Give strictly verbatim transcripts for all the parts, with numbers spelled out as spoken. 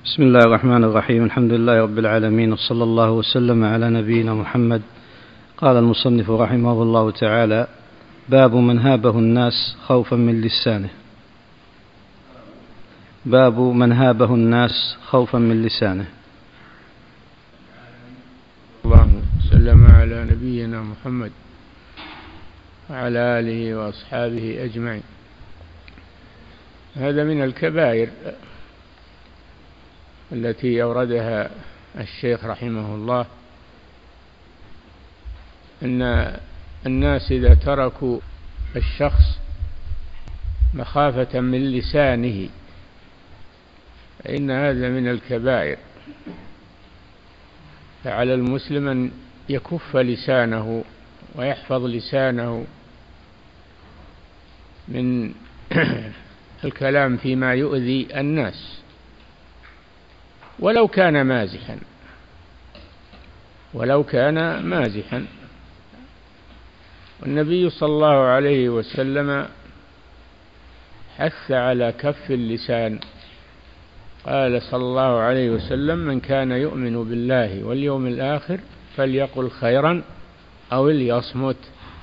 بسم الله الرحمن الرحيم. الحمد لله رب العالمين، وصلى الله وسلم على نبينا محمد. قال المصنف رحمه الله تعالى: باب من هابه الناس خوفا من لسانه. باب من هابه الناس خوفا من لسانه. اللهم سلم على نبينا محمد وعلى آله وأصحابه أجمعين. هذا من الكبائر التي أوردها الشيخ رحمه الله، أن الناس إذا تركوا الشخص مخافة من لسانه فإن هذا من الكبائر، فعلى المسلم أن يكف لسانه ويحفظ لسانه من الكلام فيما يؤذي الناس ولو كان مازحا ولو كان مازحا والنبي صلى الله عليه وسلم حث على كف اللسان. قال صلى الله عليه وسلم: من كان يؤمن بالله واليوم الآخر فليقل خيرا أو ليصمت.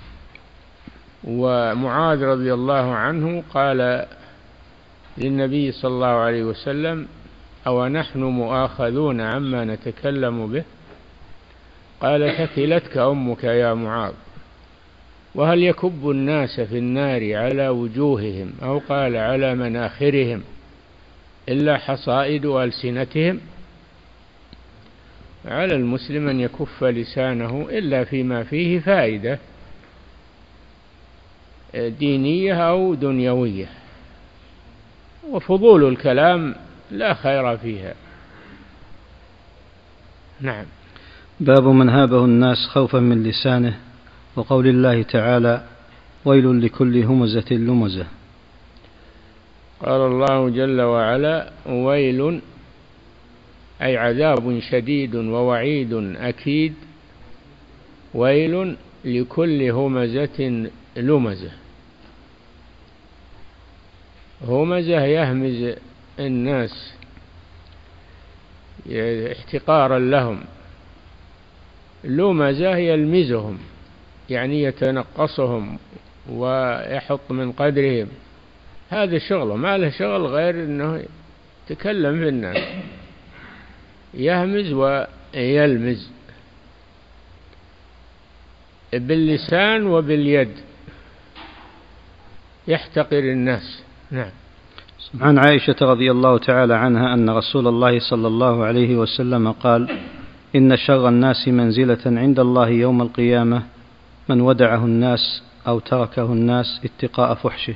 ومعاذ رضي الله عنه قال للنبي صلى الله عليه وسلم: أو نحن مؤاخذون عما نتكلم به؟ قال: ثكلتك أمك يا معاذ. وهل يكب الناس في النار على وجوههم أو قال على مناخرهم إلا حصائد ألسنتهم؟ على المسلم أن يكف لسانه إلا فيما فيه فائدة دينية أو دنيوية، وفضول الكلام لا خير فيها. نعم. باب من هابه الناس خوفا من لسانه، وقول الله تعالى: ويل لكل همزة لمزة. قال الله جل وعلا: ويل أي عذاب شديد ووعيد أكيد، ويل لكل همزة لمزة. همزة يهمز الناس احتقارا لهم، لمزة يلمزهم يعني يتنقصهم ويحط من قدرهم. هذا شغله، ما له شغل غير أنه يتكلم في الناس، يهمز ويلمز باللسان وباليد، يحتقر الناس. نعم. عن عائشة رضي الله تعالى عنها أن رسول الله صلى الله عليه وسلم قال: إن شر الناس منزلة عند الله يوم القيامة من ودعه الناس أو تركه الناس اتقاء فحشه.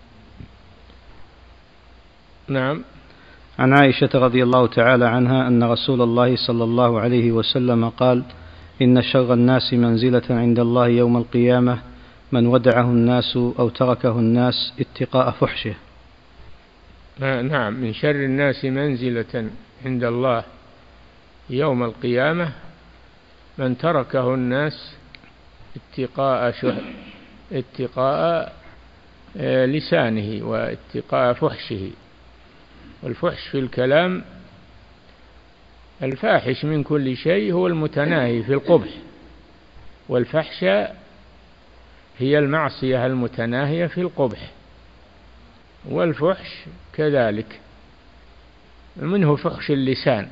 نعم. عن عائشة رضي الله تعالى عنها أن رسول الله صلى الله عليه وسلم قال: إن شر الناس منزلة عند الله يوم القيامة من ودعه الناس أو تركه الناس اتقاء فحشه. نعم، من شر الناس منزلة عند الله يوم القيامة من تركه الناس اتقاء شه اتقاء لسانه واتقاء فحشه. والفحش في الكلام الفاحش من كل شيء هو المتناهي في القبح، والفحشة هي المعصية المتناهية في القبح، والفحش كذلك. منه فحش اللسان،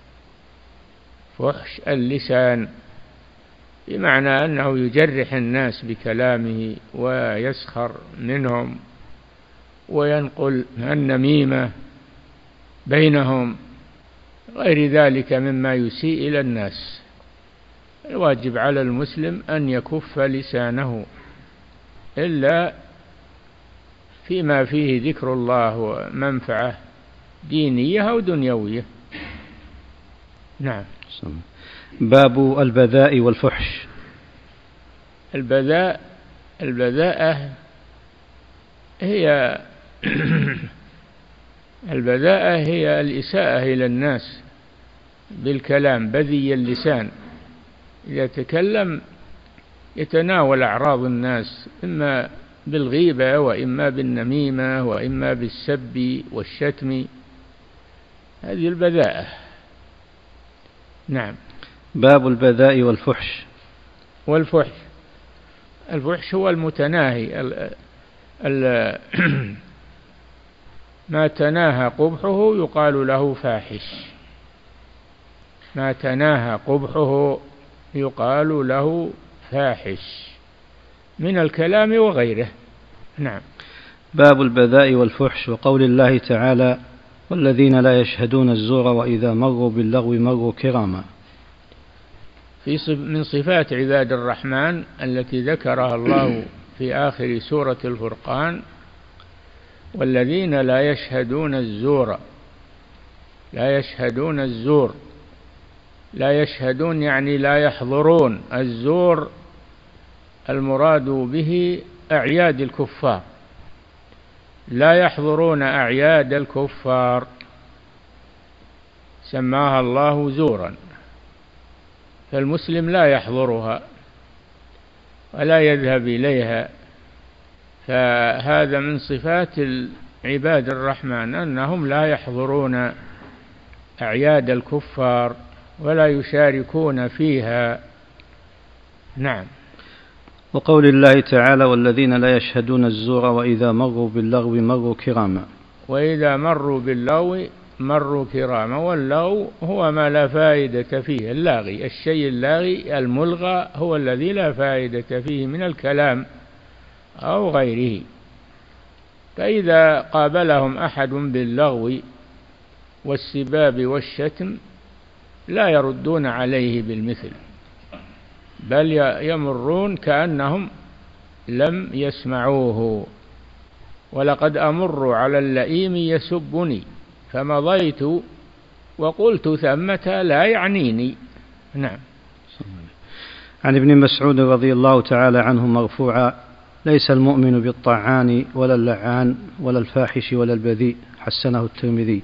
فحش اللسان بمعنى أنه يجرح الناس بكلامه ويسخر منهم وينقل النميمة بينهم، غير ذلك مما يسيء إلى الناس. الواجب على المسلم أن يكف لسانه إلا فيما فيه ذكر الله ومنفعة دينية أو دنيوية. نعم. باب البذاء والفحش. البذاء البذاءة هي البذاءة هي الإساءة إلى الناس بالكلام، بذي اللسان. إذا تكلم يتناول أعراض الناس، إما بالغيبة وإما بالنميمة وإما بالسب والشتم. هذه البذاءة. نعم. باب البذاء والفحش. والفحش الفحش هو المتناهي، ال ال ما تناهى قبحه يقال له فاحش، ما تناهى قبحه يقال له فاحش من الكلام وغيره. نعم. باب البذاء والفحش، وقول الله تعالى: والذين لا يشهدون الزور وإذا مروا باللغو مروا كراما. في من صفات عباد الرحمن التي ذكرها الله في آخر سورة الفرقان: والذين لا يشهدون الزور. لا يشهدون الزور، لا يشهدون يعني لا يحضرون. الزور المراد به أعياد الكفار، لا يحضرون أعياد الكفار، سماها الله زورا، فالمسلم لا يحضرها ولا يذهب إليها. فهذا من صفات عباد الرحمن أنهم لا يحضرون أعياد الكفار ولا يشاركون فيها. نعم. وقول الله تعالى: والذين لا يشهدون الزور وإذا مروا باللغو مروا كراما. وإذا مروا باللغو مروا كراما. واللغو هو ما لا فائدة فيه، اللاغي، الشيء اللاغي الملغى هو الذي لا فائدة فيه من الكلام أو غيره. فإذا قابلهم أحد باللغو والسباب والشتم لا يردون عليه بالمثل، بل يمرون كأنهم لم يسمعوه. ولقد أمر على اللئيم يسبني فمضيت وقلت ثمة لا يعنيني. نعم. عن ابن مسعود رضي الله تعالى عنه مرفوعا: ليس المؤمن بالطعان ولا اللعان ولا الفاحش ولا البذيء. حسنه الترمذي.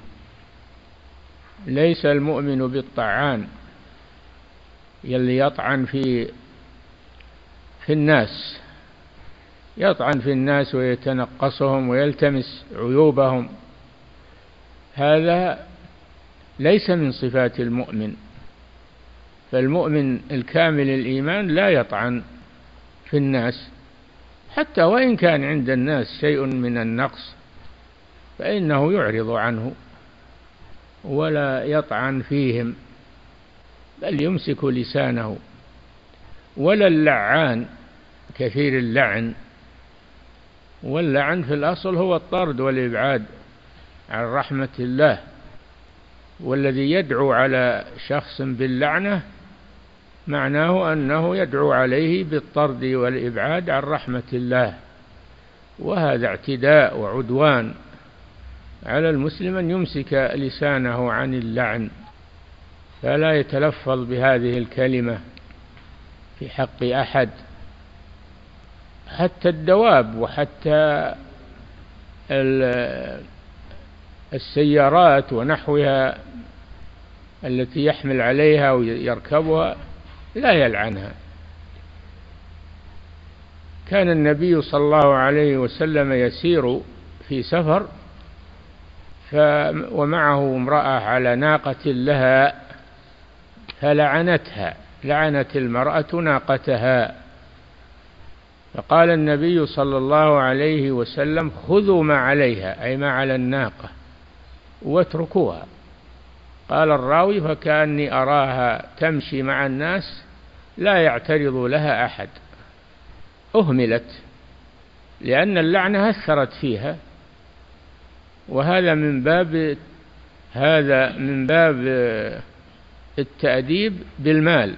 ليس المؤمن بالطعان، يلي يطعن في في الناس، يطعن في الناس ويتنقصهم ويلتمس عيوبهم، هذا ليس من صفات المؤمن. فالمؤمن الكامل الإيمان لا يطعن في الناس، حتى وإن كان عند الناس شيء من النقص فإنه يعرض عنه ولا يطعن فيهم، بل يمسك لسانه. ولا اللعان كثير اللعن، واللعن في الأصل هو الطرد والإبعاد عن رحمة الله. والذي يدعو على شخص باللعنة معناه أنه يدعو عليه بالطرد والإبعاد عن رحمة الله، وهذا اعتداء وعدوان. على المسلم أن يمسك لسانه عن اللعن، فلا يتلفظ بهذه الكلمة في حق أحد، حتى الدواب وحتى السيارات ونحوها التي يحمل عليها ويركبها لا يلعنها. كان النبي صلى الله عليه وسلم يسير في سفر ومعه امرأة على ناقة لها فلعنتها، لعنت المرأة ناقتها، فقال النبي صلى الله عليه وسلم: خذوا ما عليها، أي ما على الناقة، واتركوها. قال الراوي: فكأني أراها تمشي مع الناس لا يعترض لها أحد، أهملت لأن اللعنة أثرت فيها. وهذا من باب هذا من باب التأديب بالمال،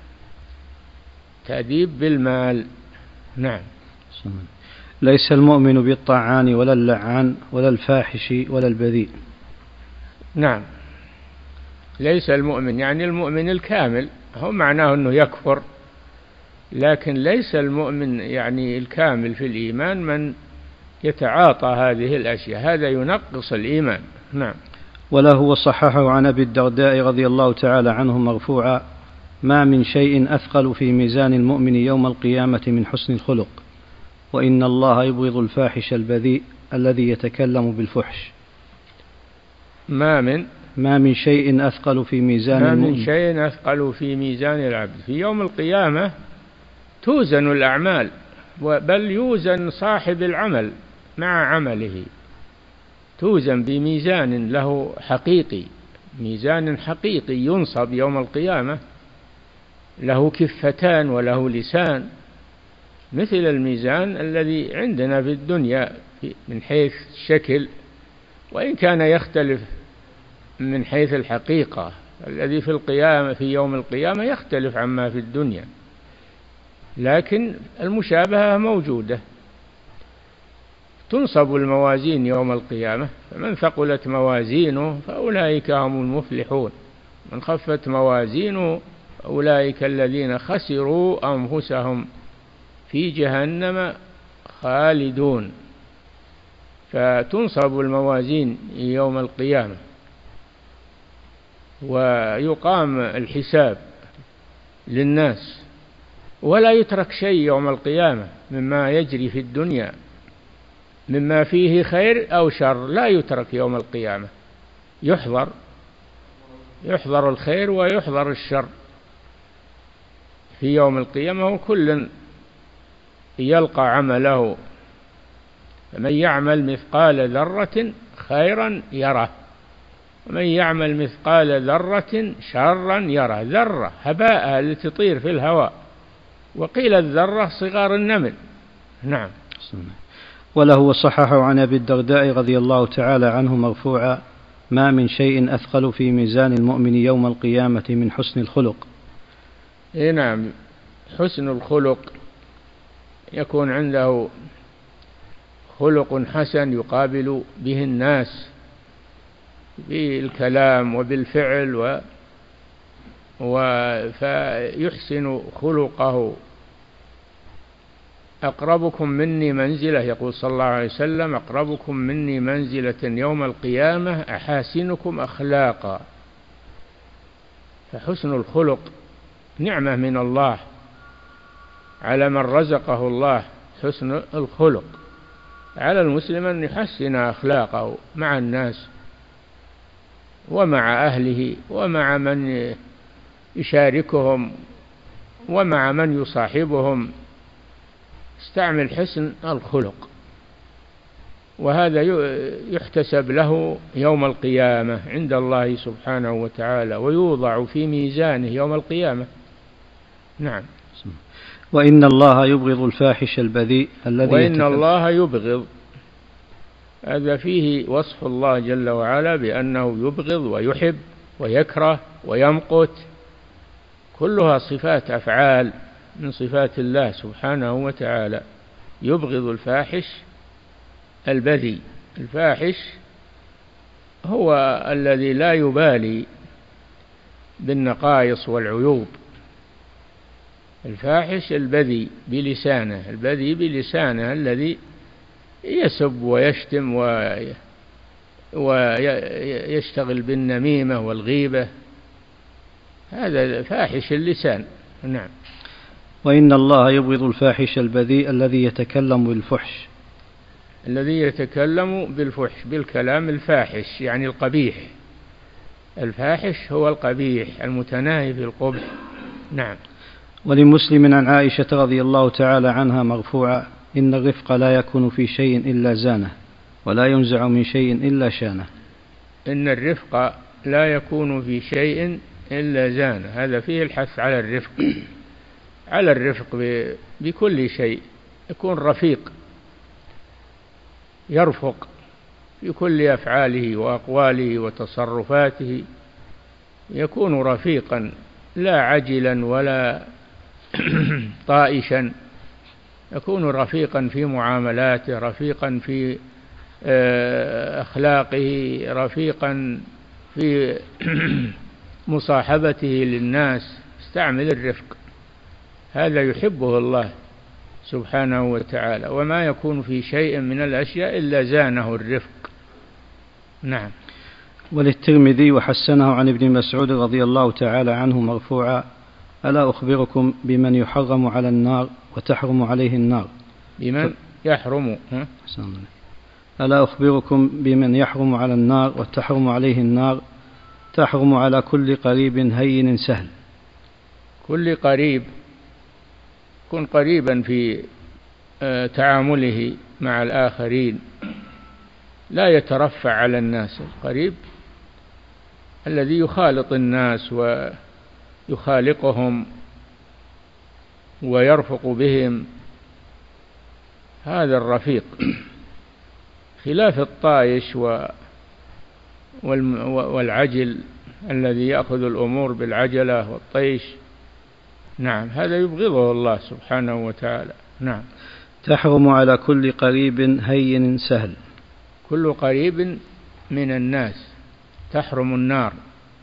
تأديب بالمال. نعم. ليس المؤمن بالطعان ولا اللعان ولا الفاحش ولا البذيء. نعم. ليس المؤمن يعني المؤمن الكامل، هو معناه أنه يكفر، لكن ليس المؤمن يعني الكامل في الإيمان من يتعاطى هذه الأشياء، هذا ينقص الإيمان. نعم. وله وصححه عن أبي الدرداء رضي الله تعالى عنه مرفوعا: ما من شيء أثقل في ميزان المؤمن يوم القيامة من حسن الخلق، وإن الله يبغض الفاحش البذيء الذي يتكلم بالفحش. ما من ما من شيء أثقل في ميزان ما المؤمن. من شيء أثقل في ميزان العبد. في يوم القيامة توزن الأعمال، بل يوزن صاحب العمل مع عمله، توزن بميزان له حقيقي، ميزان حقيقي ينصب يوم القيامة، له كفتان وله لسان، مثل الميزان الذي عندنا في الدنيا من حيث الشكل، وإن كان يختلف من حيث الحقيقة. الذي في القيامة في يوم القيامة يختلف عما في الدنيا، لكن المشابهة موجودة. تنصب الموازين يوم القيامة، فمن ثقلت موازينه فأولئك هم المفلحون، من خفت موازينه أولئك الذين خسروا أنفسهم في جهنم خالدون. فتنصب الموازين يوم القيامة، ويقام الحساب للناس، ولا يترك شيء يوم القيامة مما يجري في الدنيا، مما فيه خير أو شر لا يترك يوم القيامة، يحضر يحضر الخير ويحضر الشر في يوم القيامة، وكل يلقى عمله. فمن يعمل مثقال ذرة خيرا يره، ومن يعمل مثقال ذرة شرا يره. ذرة هباء التي تطير في الهواء، وقيل الذرة صغار النمل. نعم. وله وصححه عن أبي الدرداء رضي الله تعالى عنه مرفوعا: ما من شيء أثقل في ميزان المؤمن يوم القيامة من حسن الخلق. إيه نعم، حسن الخلق، يكون عنده خلق حسن يقابل به الناس بالكلام وبالفعل، و فيحسن خلقه. أقربكم مني منزلة، يقول صلى الله عليه وسلم: أقربكم مني منزلة يوم القيامة أحاسنكم أخلاقا. فحسن الخلق نعمة من الله على من رزقه الله حسن الخلق. على المسلم أن يحسن أخلاقه مع الناس ومع أهله ومع من يشاركهم ومع من يصاحبهم، استعمل حسن الخلق، وهذا يحتسب له يوم القيامة عند الله سبحانه وتعالى، ويوضع في ميزانه يوم القيامة. نعم. وإن الله يبغض الفاحش البذيء الذي وإن الله يبغض، هذا فيه وصف الله جل وعلا بأنه يبغض ويحب ويكره ويمقت، كلها صفات أفعال من صفات الله سبحانه وتعالى. يبغض الفاحش البذيء. الفاحش هو الذي لا يبالي بالنقائص والعيوب. الفاحش البذيء بلسانه، البذيء بلسانه الذي يسب ويشتم ويشتغل بالنميمة والغيبة، هذا فاحش اللسان. نعم. وإن الله يبغض الفاحش البذيء الذي يتكلم بالفحش. الذي يتكلم بالفحش، بالكلام الفاحش يعني القبيح. الفاحش هو القبيح المتناهي في القبح. نعم. ولمسلم عن عائشة رضي الله تعالى عنها مرفوعا: إن الرفق لا يكون في شيء إلا زانه، ولا ينزع من شيء إلا شانه. إن الرفق لا يكون في شيء إلا زانه، هذا فيه الحث على الرفق، على الرفق بكل شيء. يكون رفيق، يرفق في كل أفعاله وأقواله وتصرفاته، يكون رفيقا لا عجلا ولا طائشا، يكون رفيقا في معاملاته، رفيقا في أخلاقه، رفيقا في مصاحبته للناس. استعمل الرفق، هذا يحبه الله سبحانه وتعالى. وما يكون في شيء من الأشياء إلا زانه الرفق. نعم. وللترمذي وحسنه عن ابن مسعود رضي الله تعالى عنه مرفوعا: ألا أخبركم بمن يحرم على النار وتحرم عليه النار. بمن يحرم ها؟ ألا أخبركم بمن يحرم على النار وتحرم عليه النار، تحرم على كل قريب هين سهل. كل قريب كن قريبا في تعامله مع الآخرين، لا يترفع على الناس. القريب الذي يخالط الناس ويخالقهم ويرفق بهم، هذا الرفيق، خلاف الطايش والعجل الذي يأخذ الأمور بالعجلة والطيش. نعم، هذا يبغضه الله سبحانه وتعالى. نعم. تحرم على كل قريب هين سهل. كل قريب من الناس تحرم النار،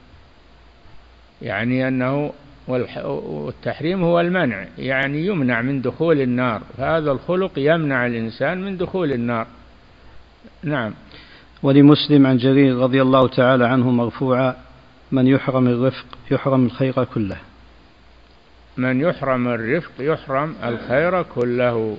يعني أنه والتحريم هو المنع، يعني يمنع من دخول النار، فهذا الخلق يمنع الإنسان من دخول النار. نعم. ولمسلم عن جرير رضي الله تعالى عنه مرفوعا: من يحرم الرفق يحرم الخير كله. من يحرم الرفق يحرم الخير كله،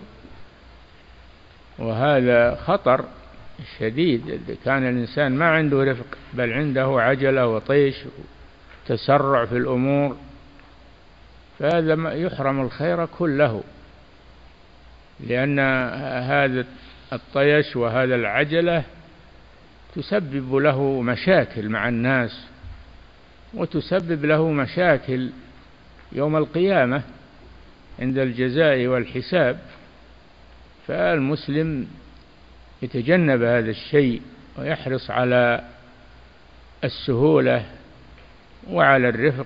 وهذا خطر شديد. إذا كان الإنسان ما عنده رفق بل عنده عجلة وطيش وتسرع في الأمور، فهذا يحرم الخير كله، لأن هذا الطيش وهذا العجلة تسبب له مشاكل مع الناس، وتسبب له مشاكل يوم القيامة عند الجزاء والحساب. فالمسلم يتجنب هذا الشيء ويحرص على السهولة وعلى الرفق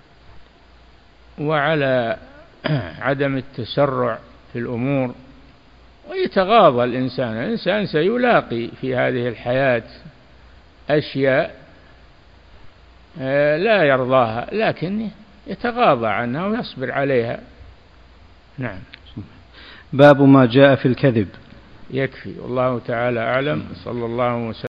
وعلى عدم التسرع في الأمور، ويتغاضى الإنسان. الإنسان سيلاقي في هذه الحياة أشياء لا يرضاها، لكن يتغاضى عنها ويصبر عليها. نعم. باب ما جاء في الكذب. يكفي، والله تعالى أعلم. صلى الله وسلم